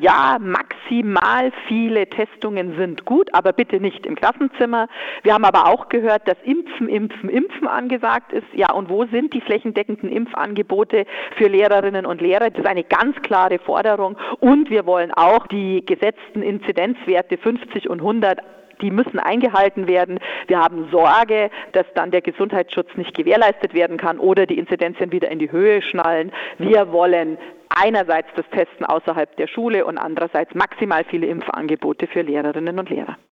ja, maximal viele Testungen sind gut, aber bitte nicht im Klassenzimmer. Wir haben aber auch gehört, dass Impfen angesagt ist. Ja, und wo sind die flächendeckenden Impfangebote für Lehrerinnen und Lehrer? Das ist eine ganz klare Forderung. Und wir wollen auch die gesetzten Inzidenzwerte 50 und 100, die müssen eingehalten werden. Wir haben Sorge, dass dann der Gesundheitsschutz nicht gewährleistet werden kann oder die Inzidenzien wieder in die Höhe schnallen. Wir wollen einerseits das Testen außerhalb der Schule und andererseits maximal viele Impfangebote für Lehrerinnen und Lehrer.